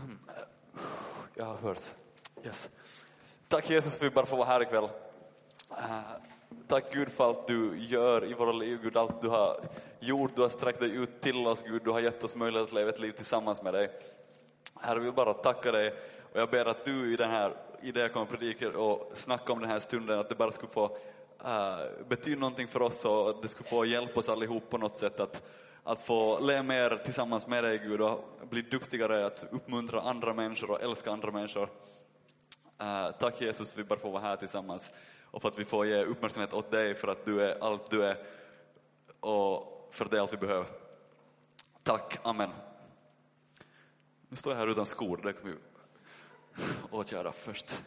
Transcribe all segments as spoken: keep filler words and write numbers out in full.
Jag har hört. Yes. Tack Jesus för att vi bara får vara här ikväll. Uh, tack Gud för allt du gör i våra liv, Gud, allt du har gjort. Du har sträckt dig ut till oss, Gud. Du har gett oss möjlighet att leva ett liv tillsammans med dig. Herre, vi vill bara tacka dig. Och jag ber att du i den här, i det jag kommer predika och snacka om den här stunden, att det bara skulle få uh, betyda någonting för oss och att det skulle få hjälpa oss allihop på något sätt att Att få leva mer tillsammans med dig, Gud, och bli duktigare att uppmuntra andra människor och älska andra människor. Uh, tack Jesus för att vi bara får vara här tillsammans och för att vi får ge uppmärksamhet åt dig för att du är allt du är och för det allt vi behöver. Tack, amen. Nu står jag här utan skor, det kommer vi åtgärda först.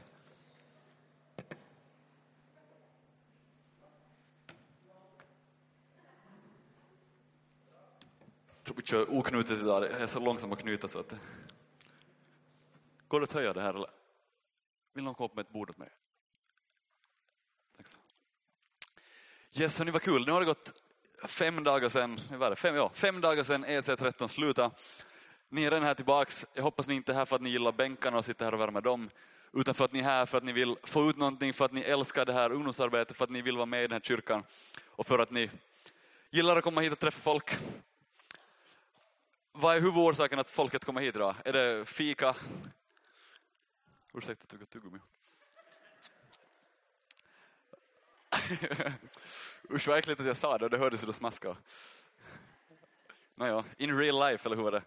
Jag tror vi kör oknutet idag. Jag är så långsam att knyta så att... Går det att höja det här eller? Vill någon komma upp med ett bord åt mig? Tack så. Yes, hörni, vad kul. Nu har det gått fem dagar sedan, vad var det? Fem, ja, fem dagar sedan E C tretton slutade. Ni är redan här tillbaks. Jag hoppas ni inte är här för att ni gillar bänkarna och sitter här och värmer dem. Utan för att ni är här för att ni vill få ut någonting, för att ni älskar det här ungdomsarbetet, för att ni vill vara med i den här kyrkan. Och för att ni gillar att komma hit och träffa folk. Vad är huvudorsaken att folket kommer hit idag? Är det fika? Ursäkta, tugga tuggummi. Usch, vad äckligt att jag sa det och det hördes hur du smaskade. Nåja, in real life, eller hur var det?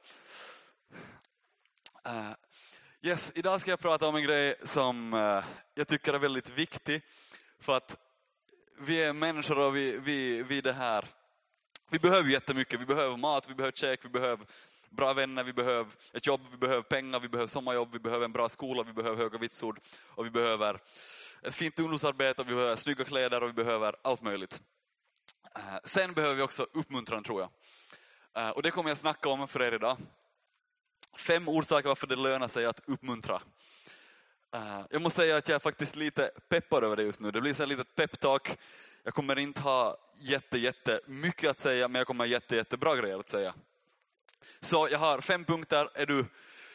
Uh, yes, idag ska jag prata om en grej som uh, jag tycker är väldigt viktig. För att vi är människor och vi, vi, vi det här... Vi behöver jättemycket. Vi behöver mat, vi behöver käk, vi behöver bra vänner, vi behöver ett jobb, vi behöver pengar, vi behöver sommarjobb, vi behöver en bra skola, vi behöver höga vitsord och vi behöver ett fint ungdomsarbete och vi behöver snygga kläder och vi behöver allt möjligt. Uh, sen behöver vi också uppmuntran, tror jag. Uh, och det kommer jag snacka om för er idag. Fem orsaker varför det lönar sig att uppmuntra. Uh, jag måste säga att jag är faktiskt lite peppad över det just nu. Det blir så här litet peptalk. Jag kommer inte ha jätte, jätte mycket att säga, men jag kommer ha jätte, jättebra grejer att säga. Så jag har fem punkter. Är du...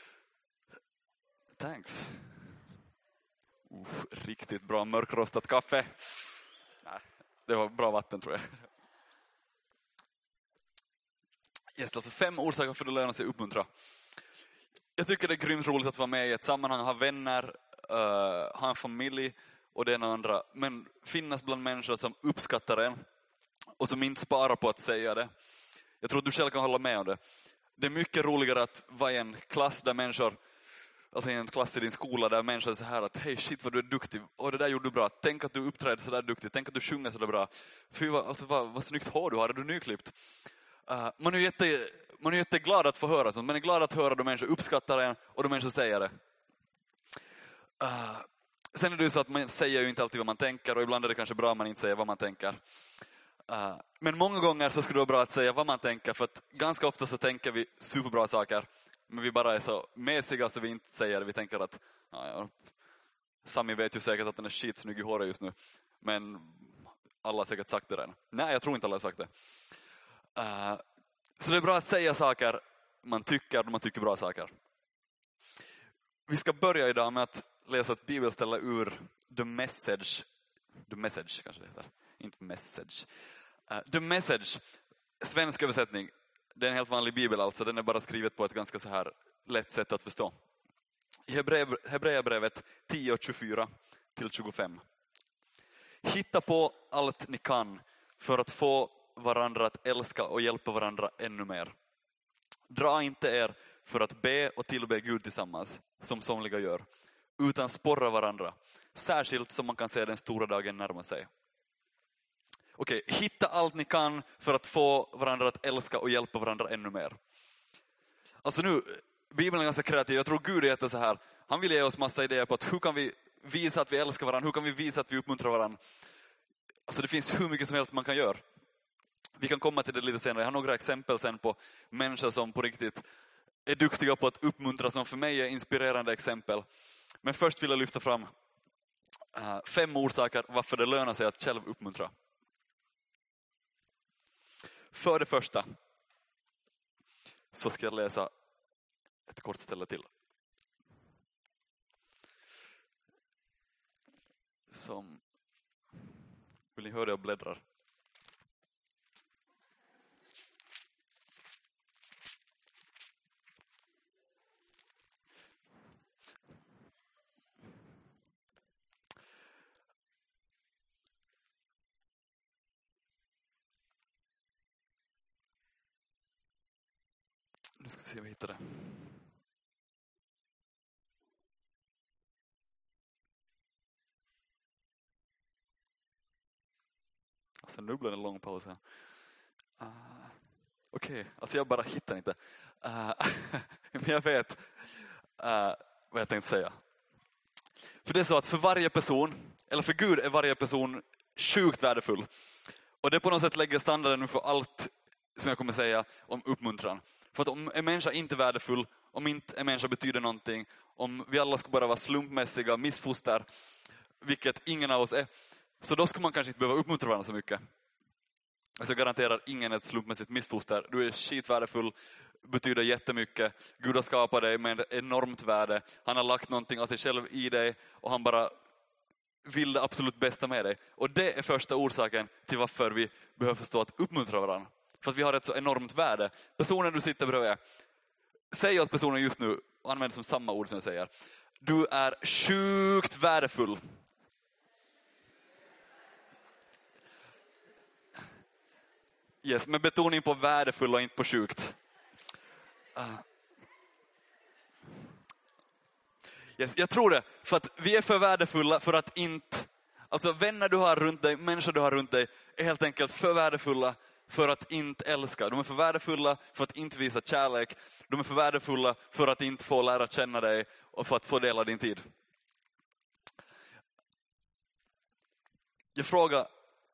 Thanks. Uh, riktigt bra mörkrostat kaffe. Nej, det var bra vatten, tror jag. Yes, alltså fem orsaker för att det lönar sig att uppmuntra. Jag tycker det är grymt roligt att vara med i ett sammanhang, ha vänner, uh, ha en familj och det ena och andra. Men finnas bland människor som uppskattar en och som inte sparar på att säga det. Jag tror att du själv kan hålla med om det. Det är mycket roligare att vara i en klass där människor, alltså i en klass i din skola där människor är så här att hej shit vad du är duktig, och det där gjorde du bra. Tänk att du uppträder så där duktigt, tänk att du sjunger så där bra. Fy vad, alltså, vad, vad snyggt hår du har, är du nyklippt? Uh, man är ju jätte, man är jätteglad att få höra sånt. Man är glad att höra de människor uppskattar en och de människor säger det. Uh, sen är det ju så att man säger ju inte alltid vad man tänker och ibland är det kanske bra att man inte säger vad man tänker. Uh, men många gånger så skulle det vara bra att säga vad man tänker, för att ganska ofta så tänker vi superbra saker men vi bara är så mesiga så vi inte säger det. Vi tänker att ja, ja, Sami vet ju säkert att den är skitsnygg i håret just nu, men alla har säkert sagt det redan. Nej, jag tror inte alla har sagt det. Uh, så det är bra att säga saker man tycker när man tycker bra saker. Vi ska börja idag med att läsa ett bibelställe ur The Message. The Message kanske det heter. Inte Message. Uh, The Message, svensk översättning. Det är en helt vanlig bibel alltså. Den är bara skrivet på ett ganska så här lätt sätt att förstå. I Hebreerbrevet tio tjugofyra till tjugofem. Hitta på allt ni kan för att få varandra att älska och hjälpa varandra ännu mer. Dra inte er för att be och tillbe Gud tillsammans, som somliga gör, utan sporra varandra, särskilt som man kan se den stora dagen närma sig. Okej, hitta allt ni kan för att få varandra att älska och hjälpa varandra ännu mer. Alltså nu, Bibeln är ganska kreativ. Jag tror Gud är så här. Han vill ge oss massa idéer på att hur kan vi visa att vi älskar varandra, hur kan vi visa att vi uppmuntrar varandra. Alltså det finns hur mycket som helst man kan göra. Vi kan komma till det lite senare. Jag har några exempel sen på människor som på riktigt är duktiga på att uppmuntra, som för mig är inspirerande exempel. Men först vill jag lyfta fram uh, fem orsaker varför det lönar sig att själv uppmuntra. För det första så ska jag läsa ett kort ställe till. som... Vill ni höra det jag bläddrar? Nu ska vi se om vi hittar det. Alltså nu blir det en lång paus här. Uh, Okej, okay. Alltså jag bara hittar inte. Uh, men jag vet uh, vad jag tänkte säga. För det är så att för varje person, eller för Gud är varje person sjukt värdefull. Och det på något sätt lägger standarden för allt som jag kommer säga om uppmuntran. För att om en människa inte är värdefull, om inte en människa betyder någonting, om vi alla ska bara vara slumpmässiga missfoster, vilket ingen av oss är, så då skulle man kanske inte behöva uppmuntra varandra så mycket. Alltså jag garanterar ingen ett slumpmässigt missfoster. Du är skitvärdefull, betyder jättemycket. Gud har skapat dig med ett enormt värde. Han har lagt någonting av sig själv i dig och han bara vill det absolut bästa med dig. Och det är första orsaken till varför vi behöver förstå att uppmuntra varandra. För att vi har ett så enormt värde. Personen du sitter bredvid, säg åt personen just nu, och använd som samma ord som jag säger. Du är sjukt värdefull. Yes, med betoning på värdefull och inte på sjukt. Uh. Yes, jag tror det, för att vi är för värdefulla för att inte... Alltså vänner du har runt dig, människor du har runt dig är helt enkelt för värdefulla för att inte älska. De är för värdefulla för att inte visa kärlek. De är för värdefulla för att inte få lära känna dig och för att få dela din tid. Jag frågar...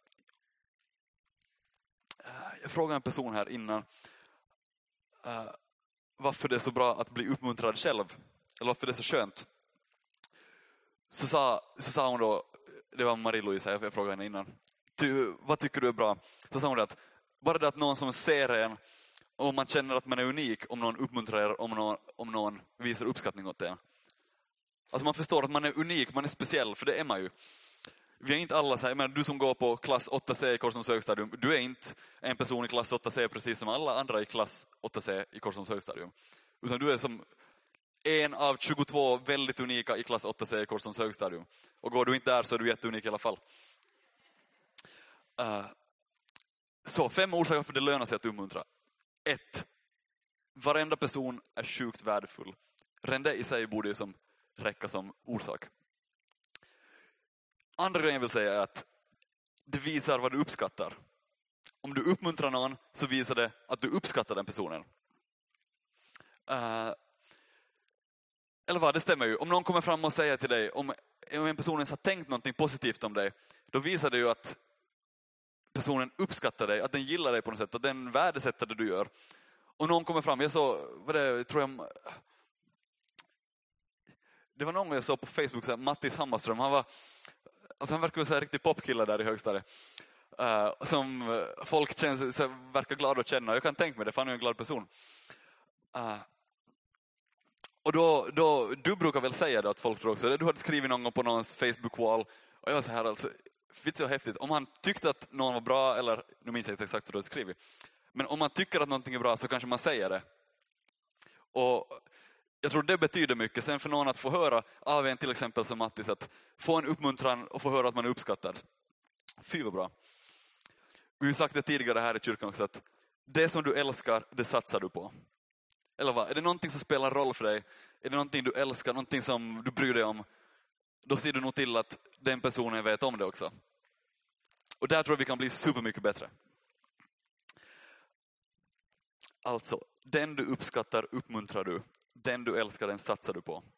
Jag frågade en person här innan uh, varför det är så bra att bli uppmuntrad själv. Eller varför det är så skönt. Så sa, så sa hon då, det var Marie-Louise, jag frågade henne innan. Du, vad tycker du är bra? Så sa hon att bara det att någon som ser en och man känner att man är unik om någon uppmuntrar er, om någon, om någon visar uppskattning åt en. Alltså man förstår att man är unik, man är speciell, för det är man ju. Vi är inte alla så här, men du som går på klass åtta C i Korsholms högstadium, du är inte en person i klass åtta C precis som alla andra i klass åtta C i Korsholms högstadium. Utan du är som en av tjugotvå väldigt unika i klass åtta C i Korsholms högstadium. Och går du inte där så är du jätteunik i alla fall. Uh, så fem orsaker för det lönar sig att uppmuntra. Ett. Varenda person är sjukt värdefull. Redan det i sig borde ju som räcka som orsak. Andra grejen jag vill säga är att det visar vad du uppskattar. Om du uppmuntrar någon så visar det att du uppskattar den personen. Uh, eller vad, det stämmer ju. Om någon kommer fram och säger till dig, om en person har tänkt någonting positivt om dig, då visar det ju att personen uppskattar dig, att den gillar dig på något sätt, att den värdesätter det du gör. Och någon kommer fram, jag så, vad det tror jag... Det var någon jag såg på Facebook, så här, Mattis Hammarström, han var... Alltså han verkar vara en riktig popkille där i högstadiet. Uh, som folk känns, så verkar glada att känna. Jag kan tänka mig det, för han är en glad person. Uh, och då, då, du brukar väl säga det att folk tror också. Du hade skrivit någon gång på någons Facebook-wall. Och jag var så här, alltså, det är så häftigt. Om han tyckte att någon var bra, eller nu minns jag inte exakt vad du hade skrivit. Men om man tycker att någonting är bra så kanske man säger det. Och jag tror det betyder mycket. Sen för någon att få höra av en till exempel som Mattis, att få en uppmuntran och få höra att man är uppskattad. Fy vad bra. Vi har sagt det tidigare här i kyrkan också, att det som du älskar, det satsar du på. Eller vad? Är det någonting som spelar roll för dig? Är det någonting du älskar, någonting som du bryr dig om? Då ser du nog till att den personen vet om det också. Och där tror jag vi kan bli supermycket bättre. Alltså, den du uppskattar uppmuntrar du. Den du älskar, den satsar du på.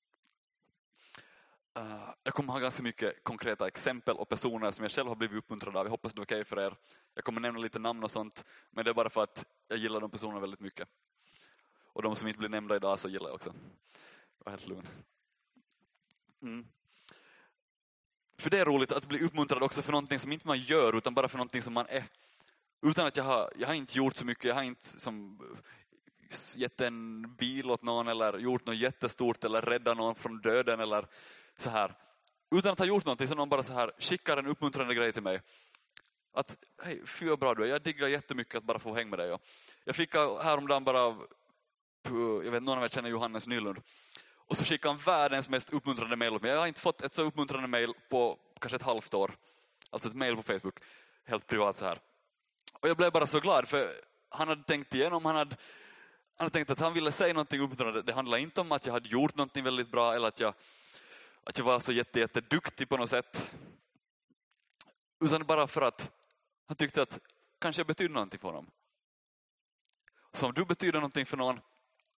Uh, jag kommer ha ganska mycket konkreta exempel och personer som jag själv har blivit uppmuntrad av. Jag hoppas det är okej för er. Jag kommer nämna lite namn och sånt. Men det är bara för att jag gillar de personerna väldigt mycket. Och de som inte blir nämnda idag så gillar jag också. Jag var helt lugn. Mm. För det är roligt att bli uppmuntrad också för någonting som inte man gör, utan bara för någonting som man är. Utan att jag har, jag har inte gjort så mycket. Jag har inte som gett en bil åt någon eller gjort något jättestort eller räddat någon från döden eller så här. utan att ha gjort någonting så någon bara så här skickar en uppmuntrande grej till mig. Att, hej, fy vad bra du är. Jag diggar jättemycket att bara få hänga med dig. Och jag fick häromdagen bara av, jag vet någon av er känner Johannes Nylund. Och så skickade han världens mest uppmuntrande mejl åt mig. Jag har inte fått ett så uppmuntrande mejl på kanske ett halvt år. Alltså ett mejl på Facebook. Helt privat så här. Och jag blev bara så glad för han hade tänkt igenom, han hade, han hade tänkt att han ville säga någonting uppmuntrande. Det handlar inte om att jag hade gjort någonting väldigt bra eller att jag, att jag var så jätte, jätte duktig på något sätt. Utan bara för att han tyckte att kanske jag betyder någonting för honom. Så om du betyder någonting för någon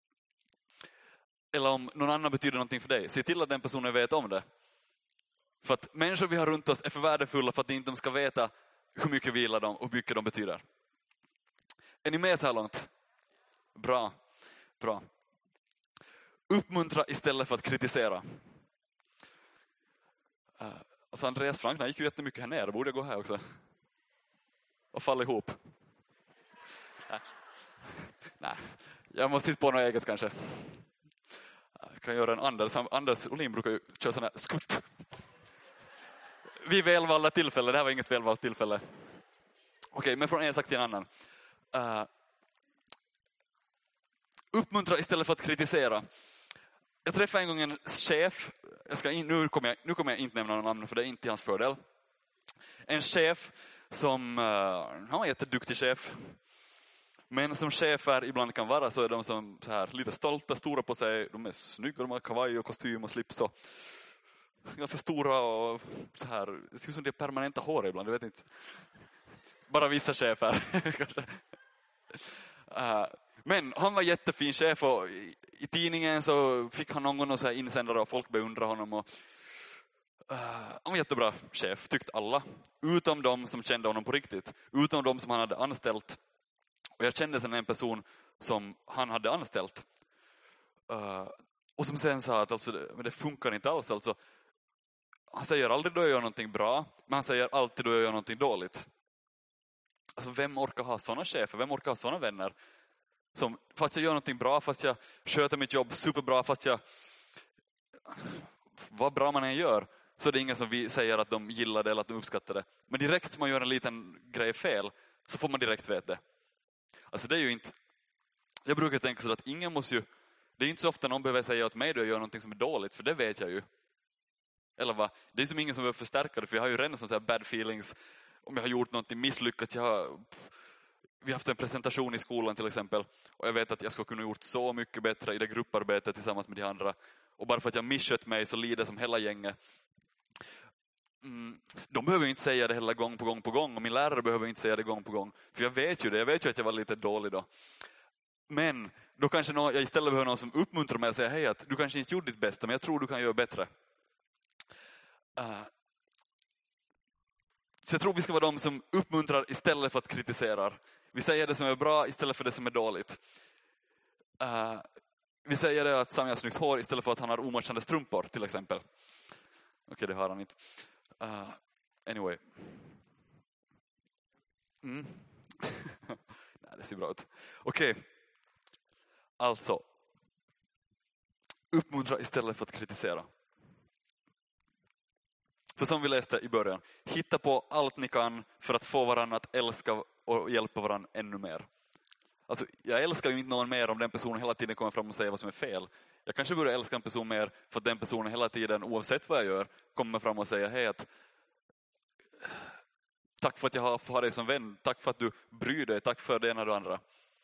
eller om någon annan betyder någonting för dig, se till att den personen vet om det. För att människor vi har runt oss är för värdefulla för att inte de ska veta hur mycket vi gillar dem och hur mycket de betyder. Är ni med så här långt? Bra, bra. Uppmuntra istället för att kritisera. Uh, alltså Andreas Frank, han gick ju jättemycket här nere. Borde jag gå här också? Och falla ihop. Nej. Nej. Jag måste titta på något eget kanske. Jag kan göra en Anders. Anders Olin brukar ju köra sån här skutt. Vi välvalda tillfälle. Det här var inget välvalt tillfälle. Okej, okay, men från en sak till en annan. Uh, uppmuntra istället för att kritisera. Jag träffade en gång en chef. Jag ska in, nu, kommer jag, nu kommer jag inte nämna någon namn för det är inte hans fördel. En chef som, uh, han var en jätteduktig chef. Men som chefer ibland kan vara så är de som så här, lite stolta, stora på sig. De är snygga, de har kavaj och kostym och slips. Och ganska stora och så här. Det ser ut som det är permanenta hår ibland, jag vet inte. Bara vissa chefer. uh, men han var jättefin chef och i, i tidningen så fick han någon och så här insändare och folk beundrade honom. Och, uh, han var jättebra chef, tyckte alla. Utom de som kände honom på riktigt. Utom de som han hade anställt. Och jag kände sen en person som han hade anställt. Uh, och som sen sa att alltså, det, men det funkar inte alls. Alltså, han säger aldrig då jag gör någonting bra. Men han säger alltid då jag gör någonting dåligt. Alltså vem orkar ha sådana chefer? Vem orkar ha sådana vänner? Som fast jag gör någonting bra, fast jag sköter mitt jobb superbra, fast jag... Vad bra man än gör. Så det är ingen som vi säger att de gillar det eller att de uppskattar det. Men direkt man gör en liten grej fel så får man direkt veta det. Alltså det är ju inte... Jag brukar tänka så att ingen måste ju... Det är inte så ofta någon behöver säga åt mig då jag gör någonting som är dåligt, för det vet jag ju. Eller vad? Det är som ingen som behöver förstärka det, för jag har ju redan sådana här bad feelings om jag har gjort någonting misslyckats. Jag har... Vi har haft en presentation i skolan till exempel, och jag vet att jag skulle kunna gjort så mycket bättre i det grupparbetet tillsammans med de andra. Och bara för att jag misskött mig så lider som hela gänget. Mm, de behöver ju inte säga det hela gång på gång på gång, och min lärare behöver inte säga det gång på gång, för jag vet ju det, jag vet ju att jag var lite dålig då. Men då kanske någon, jag istället behöver någon som uppmuntrar mig och säger hej, att du kanske inte gjorde ditt bästa, men jag tror du kan göra bättre. Uh, så jag tror vi ska vara de som uppmuntrar istället för att kritiserar. Vi säger det som är bra istället för det som är dåligt. Uh, vi säger det att Sami har snyggt hår istället för att han har omatchande strumpor till exempel. Okej, okay, det har han inte. Uh, anyway. Mm. Nej, det ser bra ut. Okej. Okay. Alltså. Uppmuntra istället för att kritisera. För som vi läste i början. Hitta på allt ni kan för att få varandra att älska och hjälpa varandra ännu mer. Alltså, jag älskar ju inte någon mer om den personen hela tiden kommer fram och säger vad som är fel. Jag kanske borde älska en person mer för att den personen hela tiden, oavsett vad jag gör, kommer fram och säger hej, att tack för att jag har, har dig som vän. Tack för att du bryr dig. Tack för det ena och det andra.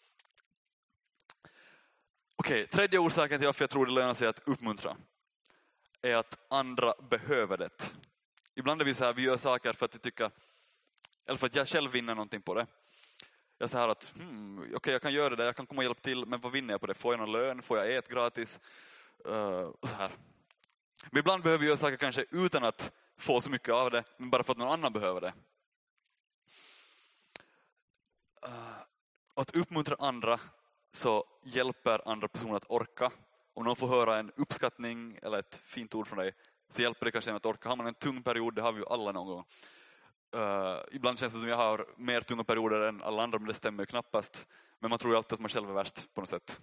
Okej, tredje orsaken till varför jag tror det lönar sig att uppmuntra är att andra behöver det. Ibland är vi så här, vi gör saker för att vi tycker, eller för att jag själv vinner någonting på det. Jag säger att, hmm, okej okay, jag kan göra det, jag kan komma och hjälpa till, men vad vinner jag på det? Får jag någon lön? Får jag ät gratis? Uh, och så här. Men ibland behöver vi göra saker kanske utan att få så mycket av det, men bara för att någon annan behöver det. Uh, att uppmuntra andra så hjälper andra personer att orka. Om någon får höra en uppskattning eller ett fint ord från dig, så hjälper det kanske en att orka. Har man en tung period, det har vi ju alla någon gång. Uh, ibland känns det som jag har mer tunga perioder än alla andra, men det stämmer ju knappast. Men man tror ju alltid att man själv är värst på något sätt.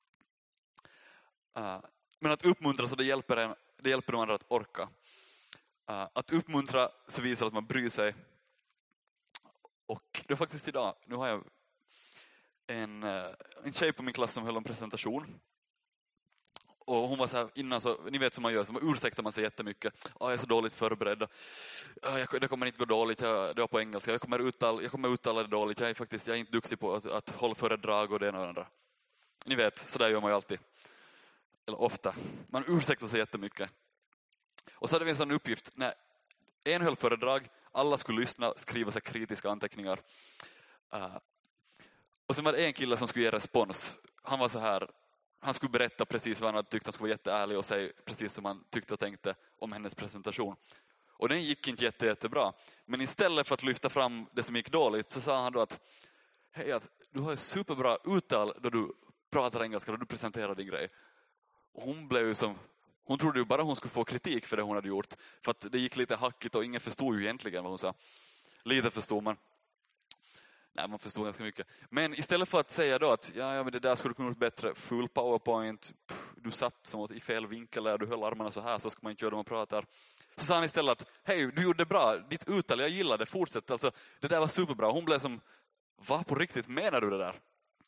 Uh, men att uppmuntra så det hjälper, en, det hjälper de andra att orka. Uh, att uppmuntra så visar att man bryr sig. Och det är faktiskt idag, nu har jag en, uh, en tjej på min klass som höll en presentation. Och hon var så här innan, så, ni vet som man gör, så man ursäktar man sig jättemycket. Ah, jag är så dåligt förberedd. Ah, jag, det kommer inte gå dåligt, jag, det var på engelska. Jag kommer uttala, jag kommer uttala det dåligt. Jag är faktiskt jag är inte duktig på att, att hålla föredrag och det ena och det andra. Ni vet, så där gör man ju alltid. Eller ofta. Man ursäktar sig jättemycket. Och så hade vi en sån uppgift. När en höll föredrag, alla skulle lyssna, skriva sig kritiska anteckningar. Uh, och sen var det en kille som skulle ge respons. Han var så här, han skulle berätta precis vad han hade tyckt. Han skulle vara jätteärlig och säga precis som han tyckte och tänkte om hennes presentation. Och den gick inte jätte, jättebra. Men istället för att lyfta fram det som gick dåligt så sa han då att hej, att du har ett superbra uttal då du pratar engelska och du presenterar din grej. Och hon blev ju som, hon trodde ju bara hon skulle få kritik för det hon hade gjort. För att det gick lite hackigt och ingen förstod ju egentligen vad hon sa. Lite förstod man. Nej, man förstod ganska mycket. Men istället för att säga då att ja, ja men det där skulle du kunna gjort bättre, full powerpoint, pff, du satt som i fel vinkel där, du höll armarna så här, så ska man inte göra det man pratar. Så sa han istället att hej, du gjorde det bra, ditt uttal, jag gillade, fortsätt. Alltså, det där var superbra. Hon blev som, vad på riktigt menar du det där?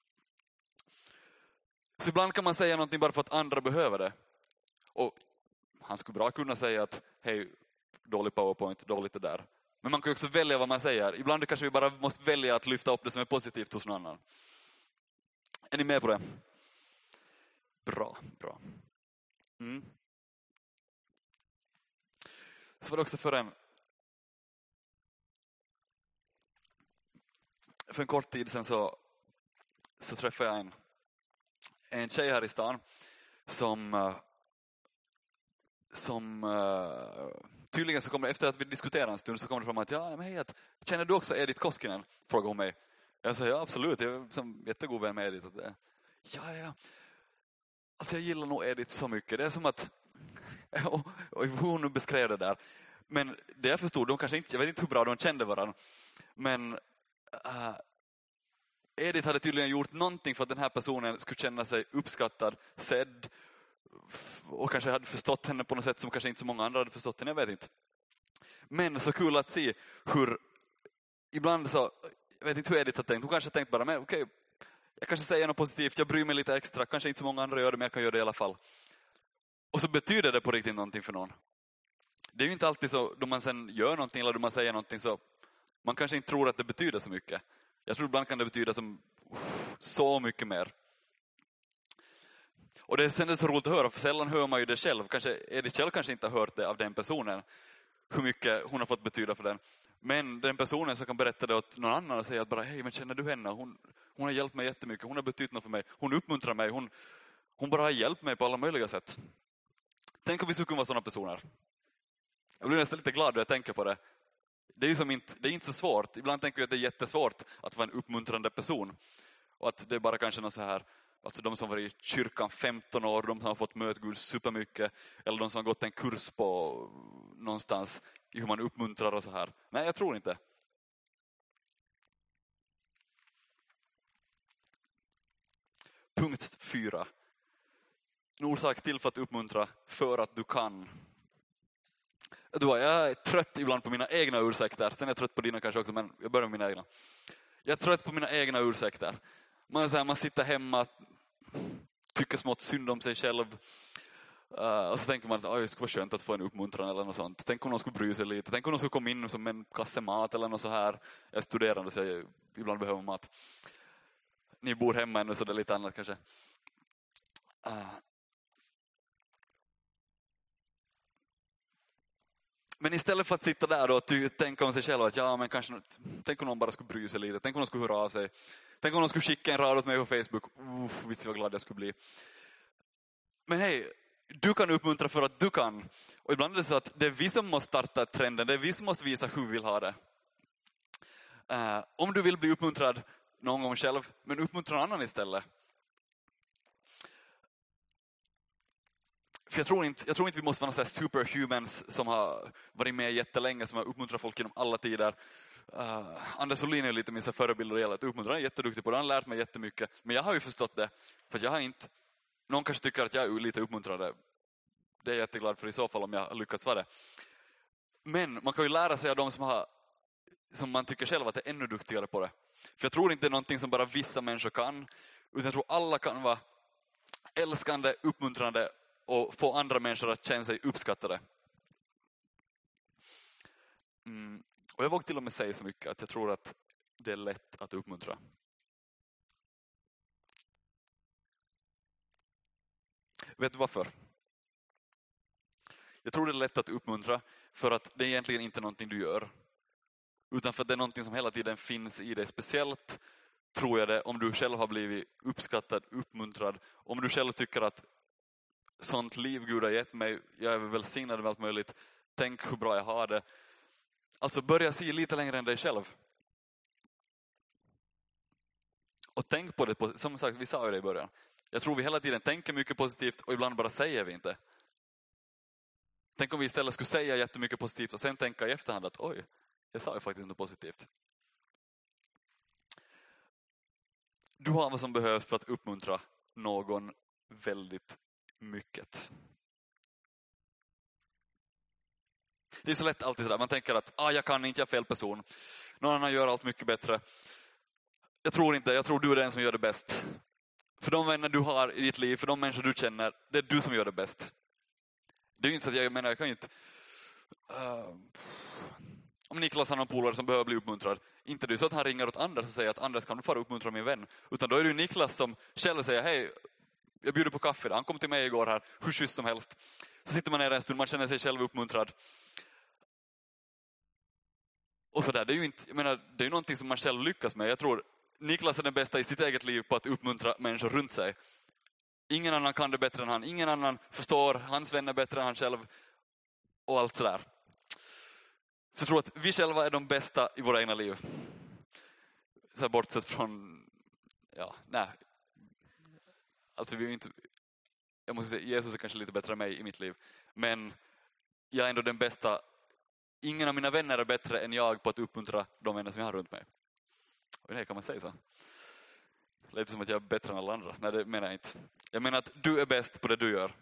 Så ibland kan man säga någonting bara för att andra behöver det. Och han skulle bra kunna säga att hej, dålig powerpoint, dåligt det där. Men man kan också välja vad man säger. Ibland kanske vi bara måste välja att lyfta upp det som är positivt hos någon annan. Är ni med på det? Bra, bra. Mm. Så var det också för en för en kort tid sedan så, så träffade jag en en tjej här i stan som som tydligen så kommer, efter att vi diskuterar en stund så kommer det fram att ja, men hej, att, känner du också Edith Koskinen? Frågar hon mig. Jag säger ja, absolut, jag är som jättegod vän med Edith. Ja, ja. Alltså jag gillar nog Edith så mycket. Det är som att och, och hon nu beskrev det där. Men det jag förstod, de kanske inte, jag vet inte hur bra de kände varandra. Men uh, Edith hade tydligen gjort någonting för att den här personen skulle känna sig uppskattad, sedd och kanske hade förstått henne på något sätt som kanske inte så många andra hade förstått henne, jag vet inte. Men så kul att se hur ibland så, jag vet inte hur Edith har tänkt, hon kanske har tänkt bara, men okej, okay, jag kanske säger något positivt, jag bryr mig lite extra, kanske inte så många andra gör det, men jag kan göra det i alla fall. Och så betyder det på riktigt någonting för någon. Det är ju inte alltid så, då man sen gör någonting eller då man säger någonting så, man kanske inte tror att det betyder så mycket. Jag tror ibland kan det betyda som så mycket mer. Och det är så roligt att höra, för sällan hör man ju det själv. Kanske, Edith själv kanske inte har hört det av den personen, hur mycket hon har fått betyda för den. Men den personen som kan berätta det åt någon annan och säga att bara, hej, men känner du henne? Hon, hon har hjälpt mig jättemycket, hon har betytt något för mig. Hon uppmuntrar mig, hon, hon bara har hjälpt mig på alla möjliga sätt. Tänk om vi skulle kunna vara sådana personer. Jag blir nästan lite glad när jag tänker på det. Det är ju som inte, det är inte så svårt. Ibland tänker jag att det är jättesvårt att vara en uppmuntrande person. Och att det är bara kanske något så här, alltså de som var i kyrkan femton år, de som har fått möta Gud supermycket, eller de som har gått en kurs på någonstans i hur man uppmuntrar och så här. Nej, jag tror inte. Punkt fyra. En orsak till för att uppmuntra, för att du kan. Jag är trött ibland på mina egna ursäkter. Sen är jag trött på dina kanske också, men jag börjar med mina egna. Jag är trött på mina egna ursäkter. Man, så här, man sitter hemma, tycker smått synd om sig själv. Uh, och så tänker man att det skulle vara skönt att få en uppmuntran eller något sånt. Tänk om någon skulle bry sig lite. Tänk om någon skulle komma in som en kasse mat eller något så här. Jag är studerande så jag ibland behöver mat. Ni bor hemma ännu så det är lite annat kanske. Uh. Men istället för att sitta där och tänka om sig själv att ja, men kanske, tänk om någon bara skulle bry sig lite. Tänk om någon skulle höra av sig. Tänk om någon skulle skicka en rad åt mig på Facebook. Uff, visst vad glad jag skulle bli. Men hej, du kan uppmuntra för att du kan. Och ibland är det så att det är vi som måste starta trenden. Det är vi som måste visa hur vi vill ha det. Uh, om du vill bli uppmuntrad någon gång själv, men uppmuntra någon annan istället. För jag tror inte, jag tror inte vi måste vara några superhumans som har varit med jättelänge, som har uppmuntrat folk genom alla tider. Uh, Anders Olin är lite min förebild och gäller att uppmuntra. Han är jätteduktig på det, han har lärt mig jättemycket. Men jag har ju förstått det, för jag har inte, någon kanske tycker att jag är lite uppmuntrande. Det är jag jätteglad för i så fall om jag har lyckats vara det. Men man kan ju lära sig av de som har som man tycker själv att är ännu duktigare på det. För jag tror inte det är någonting som bara vissa människor kan, utan jag tror alla kan vara älskande, uppmuntrande och få andra människor att känna sig uppskattade. Mm. Och jag vågar till och med säga så mycket att jag tror att det är lätt att uppmuntra. Vet du varför? Jag tror det är lätt att uppmuntra för att det är egentligen inte någonting du gör. Utan för att det är någonting som hela tiden finns i dig. Speciellt tror jag det om du själv har blivit uppskattad, uppmuntrad. Om du själv tycker att sånt liv Gud har gett mig, jag är välsignad med allt möjligt. Tänk hur bra jag har det. Alltså börja se lite längre än dig själv. Och tänk på det, som sagt, vi sa ju det i början. Jag tror vi hela tiden tänker mycket positivt och ibland bara säger vi inte. Tänk om vi istället skulle säga jättemycket positivt och sen tänka i efterhand att oj, jag sa ju faktiskt något positivt. Du har vad som behövs för att uppmuntra någon väldigt mycket. Det är så lätt alltid sådär. Man tänker att ah, jag kan inte, jag är fel person. Någon annan gör allt mycket bättre. Jag tror inte, jag tror du är den som gör det bäst. För de vänner du har i ditt liv, för de människor du känner, det är du som gör det bäst. Det är ju inte så att jag menar, jag kan ju inte... Uh, om Niklas har någon polare som behöver bli uppmuntrad, inte det är så att han ringer åt Anders och säger att Anders kan du fara uppmuntra min vän. Utan då är det ju Niklas som själv säger, hej, jag bjuder på kaffe. Han kom till mig igår här, hur schysst som helst. Så sitter man ner en stund, man känner sig själv uppmuntrad. Och så där, det är ju inte, jag menar, det är ju någonting som man själv lyckas med. Jag tror Niklas är den bästa i sitt eget liv på att uppmuntra människor runt sig. Ingen annan kan det bättre än han. Ingen annan förstår hans vänner bättre än han själv. Och allt sådär. Så jag tror att vi själva är de bästa i våra egna liv. Så här bortsett från... Ja, nej. Alltså vi är inte... Jag måste säga, Jesus är kanske lite bättre än mig i mitt liv. Men jag är ändå den bästa... Ingen av mina vänner är bättre än jag på att uppmuntra de vänner som jag har runt mig. Och det kan man säga så. Det låter som att jag är bättre än alla andra. Nej, det menar jag inte. Jag menar att du är bäst på det du gör.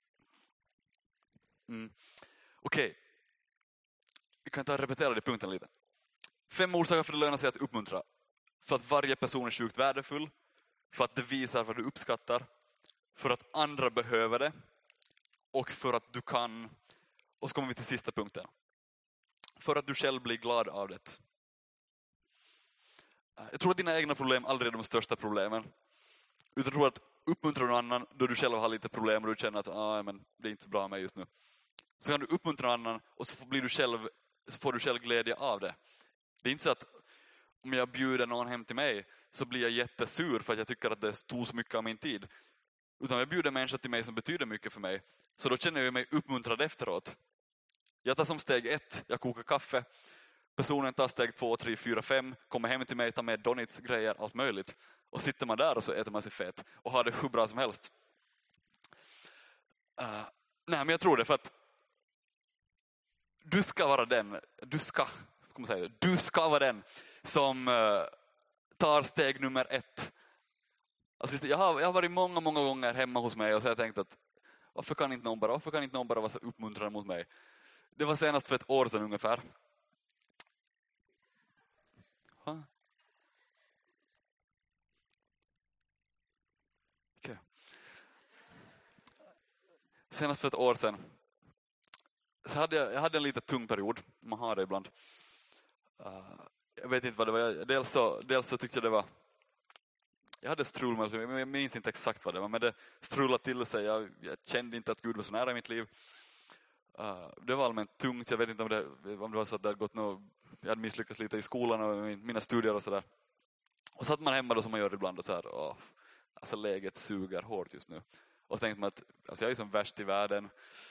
Mm. Okej. Okay. Vi kan ta och repetera det punkten lite. Fem orsaker för att det lönar sig att uppmuntra. För att varje person är sjukt värdefull. För att det visar vad du uppskattar. För att andra behöver det. Och för att du kan. Och så kommer vi till sista punkten. För att du själv blir glad av det. Jag tror att dina egna problem aldrig är de största problemen. Utan jag tror att uppmuntra någon annan då du själv har lite problem och du känner att ah, men det är inte så bra med mig just nu. Så kan du uppmuntra någon annan och så blir du själv, så får du själv glädje av det. Det är inte så att om jag bjuder någon hem till mig så blir jag jättesur för att jag tycker att det tog så mycket av min tid. Utan jag bjuder människor till mig som betyder mycket för mig. Så då känner jag mig uppmuntrad efteråt. Jag tar som steg ett, jag kokar kaffe. Personen tar steg två, tre, fyra, fem. Kommer hem till mig, tar med donuts, grejer, allt möjligt. Och sitter man där och så äter man sig fet. Och har det hur bra som helst. Uh, nej, men jag tror det för att du ska vara den, du ska, kommer säga, du ska vara den som uh, tar steg nummer ett. Alltså, jag, har, jag har varit många, många gånger hemma hos mig och så har jag tänkt att varför kan inte någon bara, varför kan inte någon bara vara så uppmuntrande mot mig? Det var senast för ett år sedan ungefär. Ha? Okay. Senast för ett år sedan så hade jag, jag hade en lite tung period. Man har det ibland. Uh, jag vet inte vad det var. Dels så, dels så tyckte jag det var jag hade strul med, jag minns inte exakt vad det var, men det strulade till sig. Jag, jag kände inte att Gud var så nära i mitt liv. Uh, det var allmänt tungt. Jag vet inte om det, om det var så att det hade gått något, jag hade misslyckats lite i skolan och mina studier och sådär. Och satt man hemma då som man gör ibland och så här, åh, alltså läget suger hårt just nu. Och så tänkte man att alltså jag är som värst i världen.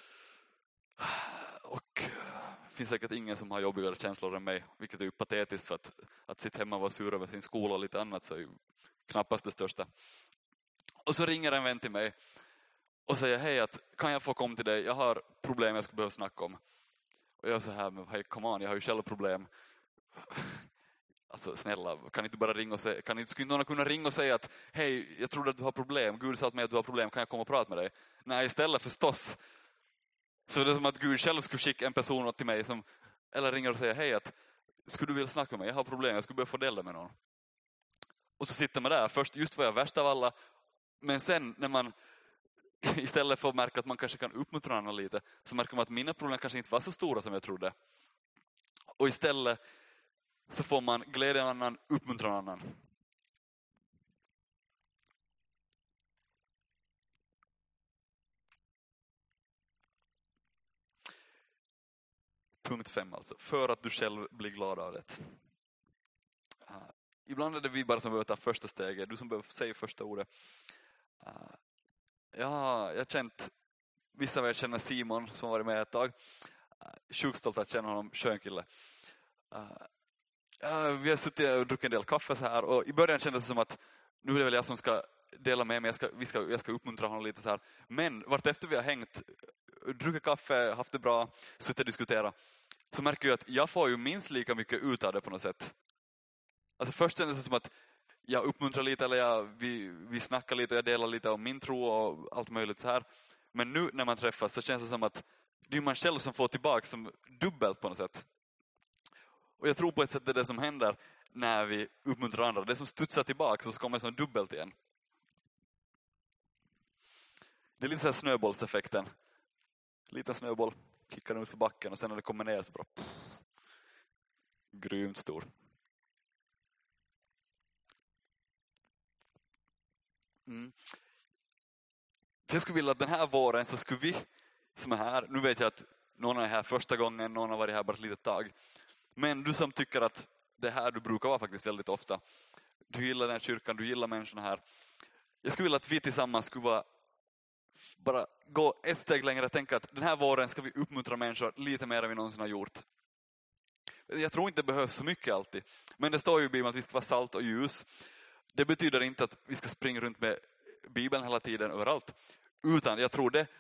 Och det finns säkert ingen som har jobbigare känslor än mig. Vilket är ju patetiskt för att, att sitta hemma och vara sur över sin skola och lite annat så är ju knappast det största. Och så ringer en vän till mig och säger hej, att kan jag få komma till dig? Jag har problem jag skulle behöva snacka om. Och jag är så här, men hej, come on, jag har ju själv problem. Alltså snälla, kan inte bara ringa och säga, kan inte, skulle någon kunna ringa och säga att hej, jag tror att du har problem. Gud sa till mig att du har problem, kan jag komma och prata med dig? Nej, istället förstås Så det är som att Gud själv skulle skicka en person till mig som, eller ringer och säger hej, att skulle du vilja snacka med mig? Jag har problem, jag skulle börja få dela med någon. Och så sitter man där, först just var jag värst av alla, men sen när man istället för att märka att man kanske kan uppmuntra någon lite, så märker man att mina problem kanske inte var så stora som jag trodde. Och istället så får man glädja en annan, uppmuntra en annan. Punkt fem alltså. För att du själv blir glad av det. Uh, ibland är det vi bara som behöver ta första steget. Du som behöver säga första ordet. Uh, ja, jag har känt, vissa av er känner Simon som har varit med ett tag. Uh, sjukt stolt att känna honom, skön kille. Uh, uh, vi har suttit och druckit en del kaffe så här. Och i början kändes det som att nu är det väl jag som ska dela med mig. Jag ska, vi ska, jag ska uppmuntra honom lite så här. Men vart efter vi har hängt, druckit kaffe, haft det bra, suttit och diskuterat, så märker jag att jag får ju minst lika mycket ut av det på något sätt. Alltså först kändes det som att jag uppmuntrar lite, eller jag, vi, vi snackar lite och jag delar lite om min tro och allt möjligt så här. Men nu när man träffas så känns det som att det är man själv som får tillbaka som dubbelt på något sätt. Och jag tror på ett sätt det är det som händer när vi uppmuntrar andra. Det som studsar tillbaka och så kommer det som dubbelt igen. Det är lite så här snöbollseffekten. Liten snöboll, kickar den ut för backen och sen när det kommer ner så bara pff, grymt stor. Mm. Jag skulle vilja att den här våren så skulle vi som är här, nu vet jag att någon är här första gången, någon har varit här bara ett litet tag. Men du som tycker att det här du brukar vara faktiskt väldigt ofta. Du gillar den här kyrkan, du gillar människorna här. Jag skulle vilja att vi tillsammans skulle vara bara gå ett steg längre och tänka att den här våren ska vi uppmuntra människor lite mer än vi någonsin har gjort. Jag tror inte det behövs så mycket alltid. Men det står ju i Bibeln att vi ska vara salt och ljus. Det betyder inte att vi ska springa runt med Bibeln hela tiden överallt. Utan jag tror det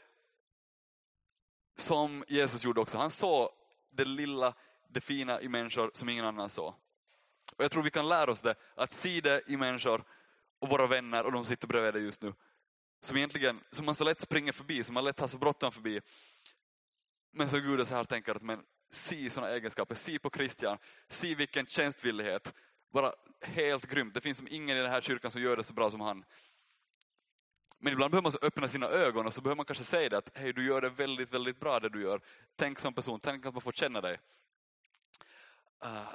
som Jesus gjorde också. Han såg det lilla, det fina i människor som ingen annan såg. Och jag tror vi kan lära oss det. Att se det i människor och våra vänner och de som sitter bredvid dig just nu. Som egentligen, som man så lätt springer förbi, som man lätt har så bråttom förbi. Men så Gud är så här tänker att men se sådana egenskaper, se på Kristian, se vilken tjänstvillighet. Bara helt grymt. Det finns som ingen i den här kyrkan som gör det så bra som han. Men ibland behöver man så öppna sina ögon och så behöver man kanske säga det att hej, du gör det väldigt, väldigt bra det du gör. Tänk som person, tänk att man får känna dig. Uh,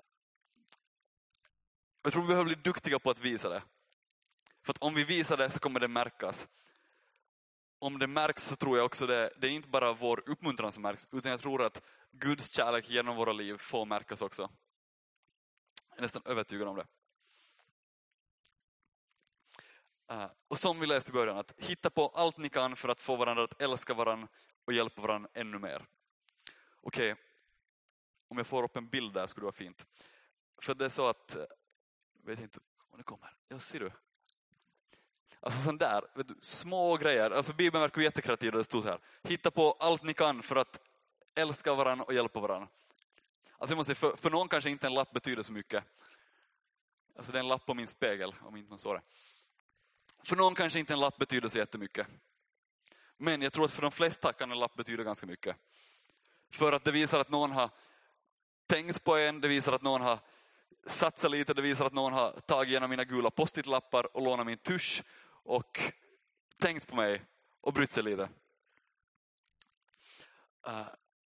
jag tror vi behöver bli duktiga på att visa det. För att om vi visar det så kommer det märkas. Om det märks så tror jag också det, det är inte bara vår uppmuntran som märks, utan jag tror att Guds kärlek genom våra liv får märkas också. Jag är nästan övertygad om det. Uh, och som vi läste i början, att hitta på allt ni kan för att få varandra att älska varandra och hjälpa varandra ännu mer. Okej, okay. Om jag får upp en bild där skulle det vara fint. För det är så att, vet jag inte om det kommer, jag ser du. Alltså sån där, vet du, små grejer. Alltså Bibeln verkar jättekreativ, det stod här. Hitta på allt ni kan för att älska varandra och hjälpa varandra. Alltså jag måste säga, för, för någon kanske inte en lapp betyder så mycket. Alltså det är en lapp på min spegel, om inte man såg det. För någon kanske inte en lapp betyder så jättemycket. Men jag tror att för de flesta kan en lapp betyda ganska mycket. För att det visar att någon har tänkt på en, det visar att någon har satsat lite, det visar att någon har tagit igenom mina gula post-it-lappar och lånat min tusch och tänkt på mig och brytt sig lite. Uh,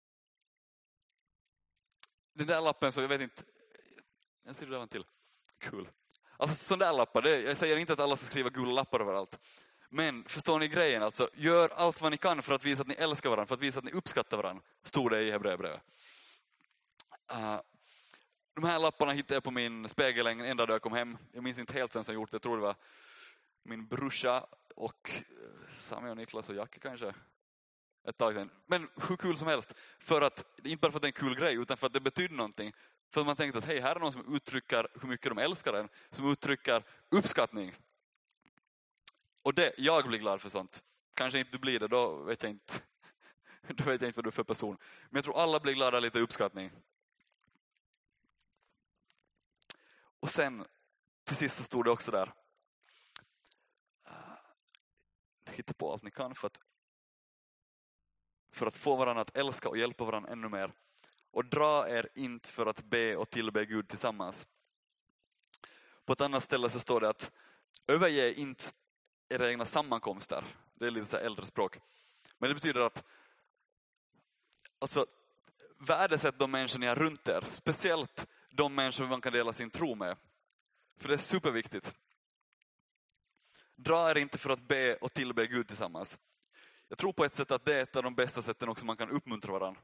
den där lappen så jag vet inte, jag ser det där en till. Kul. Alltså sån där lappar, det, jag säger inte att alla ska skriva gula lappar överallt. Men förstår ni grejen? Alltså, gör allt vad ni kan för att visa att ni älskar varandra, för att visa att ni uppskattar varandra. Stod det i Hebreerbrevet. Uh, de här lapparna hittade jag på min spegel en, en dag då jag kom hem. Jag minns inte helt vem som gjort det. Jag tror det var min brorsa och Sami och Niklas och Jacke kanske. Ett tag sedan. Men hur kul som helst. För att, inte bara för att det är en kul grej, utan för att det betyder någonting. För att man tänkte att hej, här är någon som uttrycker hur mycket de älskar den. Som uttrycker uppskattning. Och det, jag blir glad för sånt. Kanske inte du blir det, då vet jag inte. Då vet jag inte vad du är för person. Men jag tror alla blir glada lite uppskattning. Och sen, till sist så stod det också där. Uh, hitta på allt ni kan för att för att få varandra att älska och hjälpa varandra ännu mer. Och dra er inte för att be och tillbe Gud tillsammans. På ett annat ställe så står det att överge inte era egna sammankomster. Det är lite så här äldre språk. Men det betyder att alltså, värdesätt de människor ni har runt er. Speciellt de människor man kan dela sin tro med. För det är superviktigt. Dra er inte för att be och tillbe Gud tillsammans. Jag tror på ett sätt att det är ett av de bästa sätten också man kan uppmuntra varandra.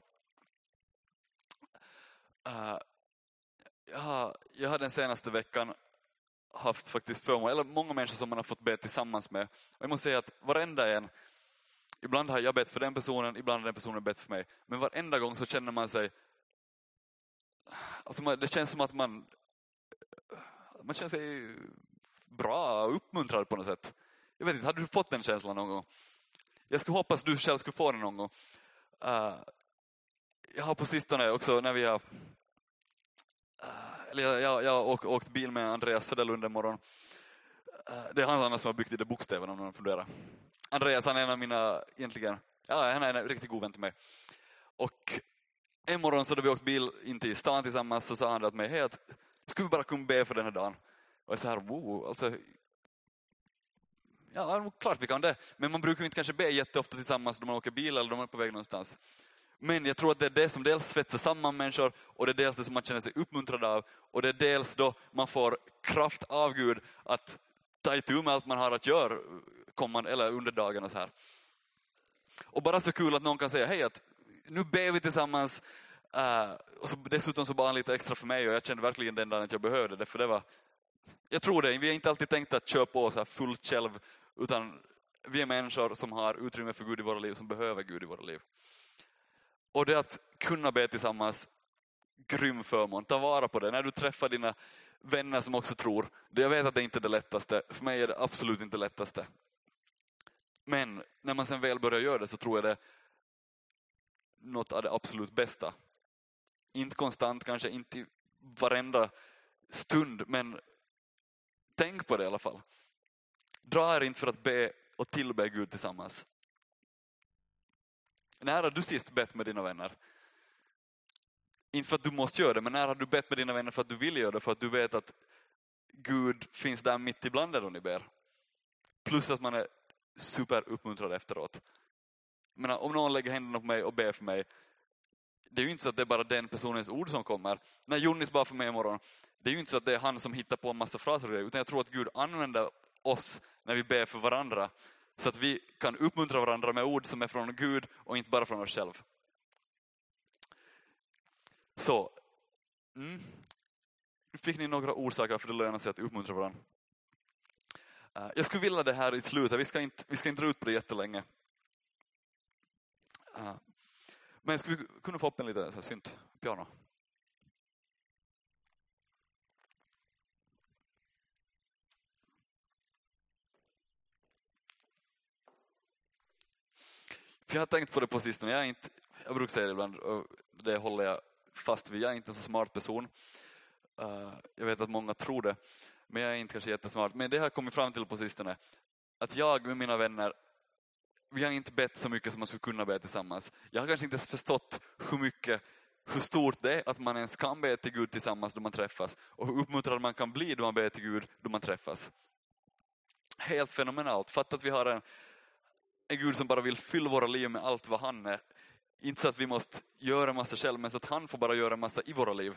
Uh, jag, jag har den senaste veckan haft faktiskt förmån, eller många människor som man har fått be tillsammans med. Och jag måste säga att varenda en, ibland har jag bett för den personen, ibland har den personen bett för mig. Men varenda gång så känner man sig, alltså man, det känns som att man, man känner sig bra och uppmuntrad på något sätt. Jag vet inte, hade du fått den känslan någon gång? Jag skulle hoppas du själv skulle få den någon gång. Uh, jag har på sistone också när vi har uh, eller jag, jag, jag har åkt, åkt bil med Andreas Söderlund en morgon. Uh, det är han som har byggt i det bokstäverna om någon funderar. Andreas, han är en av mina egentligen, ja, han är en riktigt god vän till mig. Och en morgon så då vi åkt bil in till stan tillsammans så sa han att mig, hej, att skulle vi bara kunna be för den här dagen? Och jag så här, wow, alltså ja, klart vi kan det. Men man brukar ju inte kanske be jätteofta tillsammans då man åker bil eller då man är på väg någonstans. Men jag tror att det är det som dels svetsar samman människor och det är dels det som man känner sig uppmuntrad av. Och det är dels då man får kraft av Gud att ta itu med allt man har att göra kommande, eller under dagarna så här. Och bara så kul att någon kan säga, hej, att nu ber vi tillsammans. Uh, och så dessutom så bara lite extra för mig och jag kände verkligen den dagen att jag behövde det. För det var, jag tror det, vi har inte alltid tänkt att köpa oss här fullt själv. Utan vi är människor som har utrymme för Gud i våra liv, som behöver Gud i våra liv. Och det att kunna be tillsammans, grym förmån. Ta vara på det. När du träffar dina vänner som också tror. Jag vet att det inte är det lättaste. För mig är det absolut inte det lättaste. Men när man sen väl börjar göra det så tror jag det är något av det absolut bästa. Inte konstant, kanske inte varenda stund. Men tänk på det i alla fall. Dra er inte för att be och tillbe Gud tillsammans. När har du sist bett med dina vänner? Inte för att du måste göra det, men när har du bett med dina vänner för att du vill göra det? För att du vet att Gud finns där mitt ibland er då ni ber. Plus att man är super uppmuntrad efteråt. Men om någon lägger händerna på mig och ber för mig, det är ju inte så att det är bara den personens ord som kommer. När Jonas bara för mig imorgon, det är ju inte så att det är han som hittar på en massa fraser, utan jag tror att Gud använder oss när vi ber för varandra. Så att vi kan uppmuntra varandra med ord som är från Gud och inte bara från oss själv. Så, mm. Fick ni några orsaker för det lönar sig att uppmuntra varandra? Uh, jag skulle vilja det här i slutet. Vi ska inte, vi ska inte dra ut på det jättelänge. Uh, men skulle vi kunna få upp en liten så här synt piano? För jag har tänkt på det på sistone. Jag, är inte, jag brukar säga det ibland och det håller jag fast vid. Jag är inte en så smart person. Uh, jag vet att många tror det. Men jag är inte kanske jättesmart. Men det har kommit fram till på sistone. Att jag med mina vänner, vi har inte bett så mycket som man skulle kunna be tillsammans. Jag har kanske inte förstått hur mycket, hur stort det är att man ens kan be till Gud tillsammans då man träffas. Och hur uppmuntrad man kan bli då man ber till Gud då man träffas. Helt fenomenalt. Fatta att vi har en En Gud som bara vill fylla våra liv med allt vad han är. Inte så att vi måste göra en massa själv, men så att han får bara göra en massa i våra liv.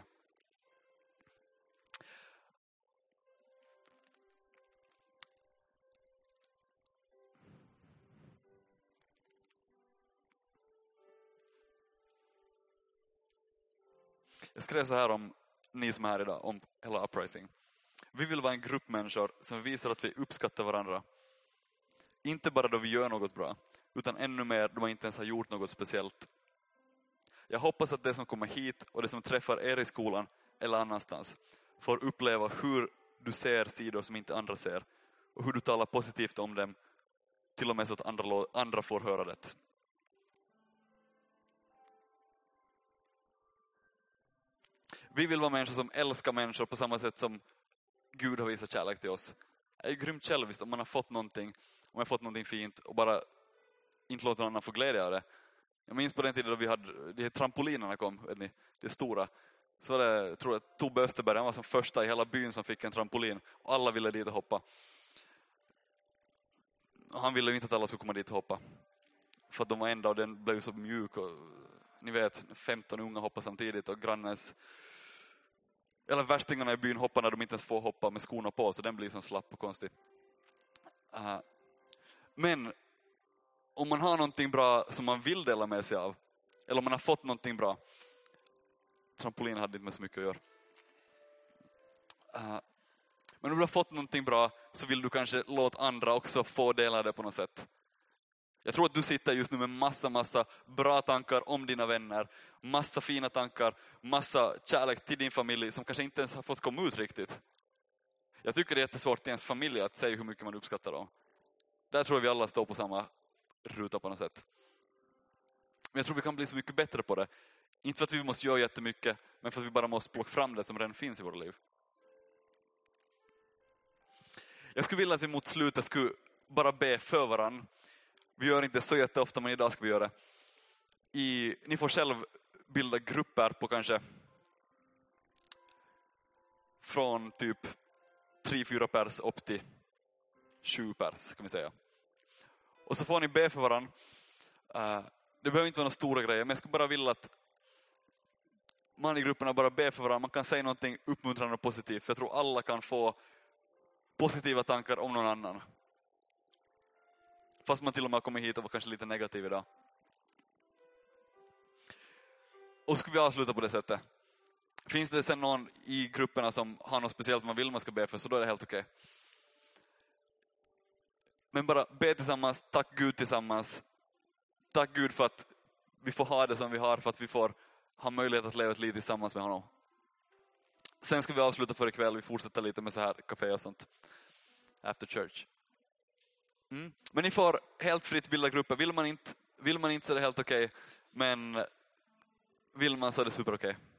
Jag skrev så här om ni som är här idag, om hela Uprising. Vi vill vara en grupp människor som visar att vi uppskattar varandra. Inte bara då vi gör något bra, utan ännu mer då man inte ens har gjort något speciellt. Jag hoppas att det som kommer hit och det som träffar er i skolan eller annanstans får uppleva hur du ser sidor som inte andra ser. Och hur du talar positivt om dem, till och med så att andra, andra får höra det. Vi vill vara människor som älskar människor på samma sätt som Gud har visat kärlek till oss. Det är ju grymt själviskt om man har fått någonting, om man har fått någonting fint och bara inte låter någon annan få glädje av det. Jag minns på den tiden då vi hade, de här trampolinerna kom, vet ni, det stora. Så var det, tror jag, Tobbe Österberg, han var som första i hela byn som fick en trampolin. Och alla ville dit och hoppa. Och han ville inte att alla skulle komma dit och hoppa. För att de var enda och den blev så mjuk. Och, ni vet, femton unga hoppar samtidigt och grannens... Eller värstingarna i byn hoppar när de inte ens får hoppa med skorna på. Så den blir som slapp och konstig. Uh, men om man har någonting bra som man vill dela med sig av. Eller om man har fått någonting bra. Trampolin hade inte med så mycket att göra. Uh, men om du har fått någonting bra så vill du kanske låta andra också få dela det på något sätt. Jag tror att du sitter just nu med massa, massa bra tankar om dina vänner. Massa fina tankar, massa kärlek till din familj som kanske inte ens har fått komma ut riktigt. Jag tycker det är jättesvårt i ens familj att säga hur mycket man uppskattar dem. Där tror jag vi alla står på samma ruta på något sätt. Men jag tror vi kan bli så mycket bättre på det. Inte för att vi måste göra jättemycket, men för att vi bara måste plocka fram det som redan finns i våra liv. Jag skulle vilja att vi mot slutet skulle bara be för varandra. Vi gör inte så jätteofta, men idag ska vi göra det. I, ni får själv bilda grupper på kanske från typ tre fyra pers upp till sju pers, kan vi säga. Och så får ni be för varandra. Uh, det behöver inte vara några stora grejer, men jag skulle bara vilja att man i grupperna bara ber för varandra. Man kan säga någonting uppmuntrande och positivt. För jag tror alla kan få positiva tankar om någon annan. Fast man till och med har kommit hit och var kanske lite negativ idag. Och så ska vi avsluta på det sättet. Finns det sen någon i grupperna som har något speciellt man vill man ska be för, så då är det helt okej. Men bara be tillsammans, tack Gud tillsammans. Tack Gud för att vi får ha det som vi har, för att vi får ha möjlighet att leva ett liv tillsammans med honom. Sen ska vi avsluta för ikväll. Vi fortsätter lite med så här kafé och sånt. After church. Mm. Men ni får helt fritt bilda grupper. Vill man inte, vill man inte så är det helt okej. Men vill man så är det super okej.